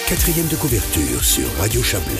Quatrième de couverture sur Radio Chablais.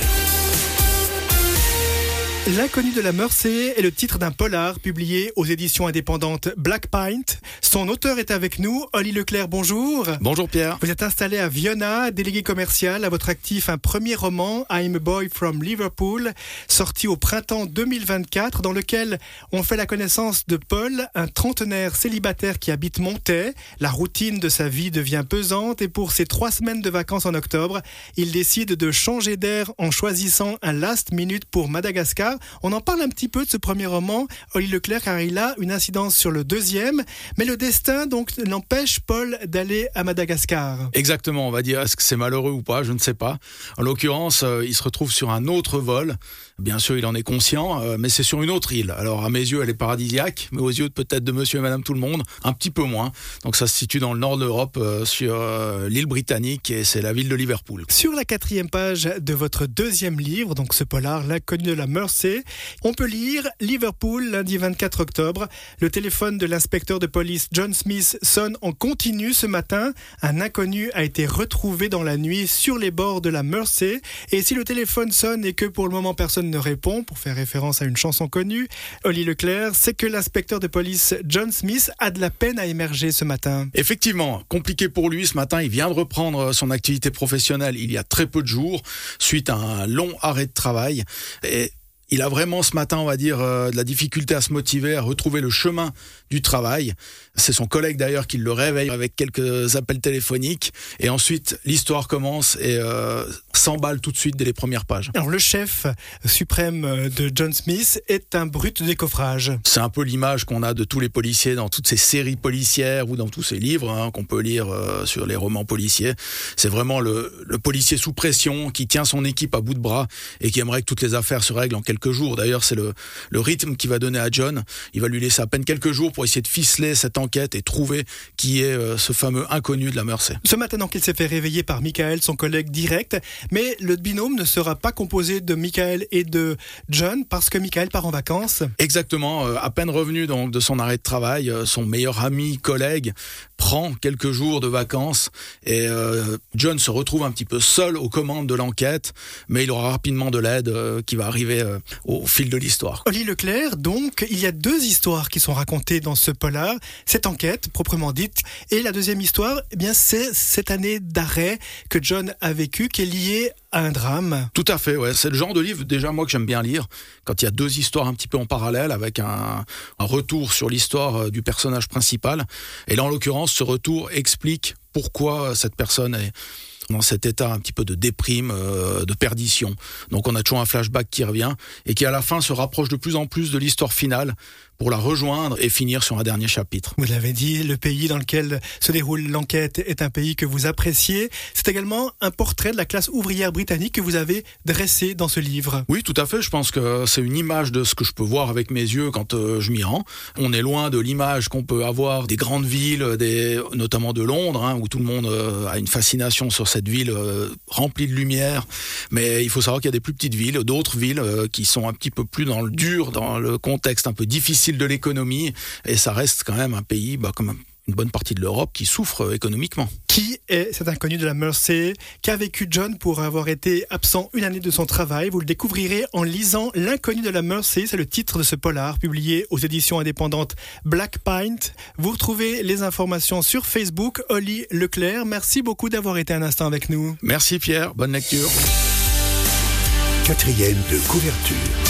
L'inconnu de la Mersey est le titre d'un polar publié aux éditions indépendantes Black Pint. Son auteur est avec nous, Oli Leclerc, bonjour. Bonjour Pierre. Vous êtes installé à Viona, délégué commercial. À votre actif, un premier roman, I'm a Boy from Liverpool, sorti au printemps 2024, dans lequel on fait la connaissance de Paul, un trentenaire célibataire qui habite Montaix. La routine de sa vie devient pesante et pour ses 3 semaines de vacances en octobre, il décide de changer d'air en choisissant un last minute pour Madagascar. On en parle un petit peu de ce premier roman, Oli Leclerc, car il a une incidence sur le deuxième, mais le destin donc n'empêche Paul d'aller à Madagascar. Exactement, on va dire, est-ce que c'est malheureux ou pas, je ne sais pas. En l'occurrence, il se retrouve sur un autre vol. Bien sûr, il en est conscient, mais c'est sur une autre île. Alors à mes yeux, elle est paradisiaque, mais aux yeux peut-être de monsieur et madame tout le monde, un petit peu moins. Donc ça se situe dans le nord de l'Europe, sur l'île britannique, et c'est la ville de Liverpool. Sur la 4e page de votre deuxième livre, donc ce polar, L'inconnu de la Mersey, on peut lire Liverpool, lundi 24 octobre. Le téléphone de l'inspecteur de police John Smith sonne en continu ce matin. Un inconnu a été retrouvé dans la nuit sur les bords de la Mersey. Et si le téléphone sonne et que pour le moment personne ne répond, pour faire référence à une chanson connue, Oli Leclerc, c'est que l'inspecteur de police John Smith a de la peine à émerger ce matin. Effectivement, compliqué pour lui ce matin. Il vient de reprendre son activité professionnelle il y a très peu de jours, suite à un long arrêt de travail. Et il a vraiment ce matin, on va dire, de la difficulté à se motiver, à retrouver le chemin du travail. C'est son collègue d'ailleurs qui le réveille avec quelques appels téléphoniques. Et ensuite, l'histoire commence et s'emballe tout de suite dès les premières pages. Alors, le chef suprême de John Smith est un brut de décoffrage. C'est un peu l'image qu'on a de tous les policiers dans toutes ces séries policières ou dans tous ces livres qu'on peut lire sur les romans policiers. C'est vraiment le policier sous pression qui tient son équipe à bout de bras et qui aimerait que toutes les affaires se règlent en quelques jours. D'ailleurs, c'est le rythme qu'il va donner à John. Il va lui laisser à peine quelques jours pour essayer de ficeler cette enquête et trouver qui est ce fameux inconnu de la Mersey. Ce matin, donc, il s'est fait réveiller par Michael, son collègue direct, mais le binôme ne sera pas composé de Michael et de John parce que Michael part en vacances. Exactement. À peine revenu donc de son arrêt de travail, son meilleur ami, collègue, prend quelques jours de vacances et John se retrouve un petit peu seul aux commandes de l'enquête, mais il aura rapidement de l'aide qui va arriver au fil de l'histoire. Oli Leclerc, donc, il y a 2 histoires qui sont racontées dans ce polar. Cette enquête, proprement dite, et la deuxième histoire, eh bien, c'est cette année d'arrêt que John a vécu, qui est liée à un drame. Tout à fait, ouais. C'est le genre de livre, déjà, moi, que j'aime bien lire, quand il y a 2 histoires un petit peu en parallèle, avec un retour sur l'histoire du personnage principal. Et là, en l'occurrence, ce retour explique pourquoi cette personne est dans cet état un petit peu de déprime, de perdition. Donc on a toujours un flashback qui revient et qui à la fin se rapproche de plus en plus de l'histoire finale pour la rejoindre et finir sur un dernier chapitre. Vous l'avez dit, le pays dans lequel se déroule l'enquête est un pays que vous appréciez. C'est également un portrait de la classe ouvrière britannique que vous avez dressé dans ce livre. Oui, tout à fait. Je pense que c'est une image de ce que je peux voir avec mes yeux quand je m'y rends. On est loin de l'image qu'on peut avoir des grandes villes, notamment de Londres, où tout le monde a une fascination sur cette ville remplie de lumière. Mais il faut savoir qu'il y a des plus petites villes, d'autres villes qui sont un petit peu plus dans le dur, dans le contexte un peu difficile de l'économie, et ça reste quand même un pays comme une bonne partie de l'Europe qui souffre économiquement. Qui est cet inconnu de la Mersey? Qu'a vécu John pour avoir été absent une année de son travail? Vous le découvrirez en lisant L'inconnu de la Mersey, c'est le titre de ce polar publié aux éditions indépendantes Black Pint. Vous retrouvez les informations sur Facebook. Oli Leclerc, merci beaucoup d'avoir été un instant avec nous. Merci Pierre, bonne lecture. 4e de couverture.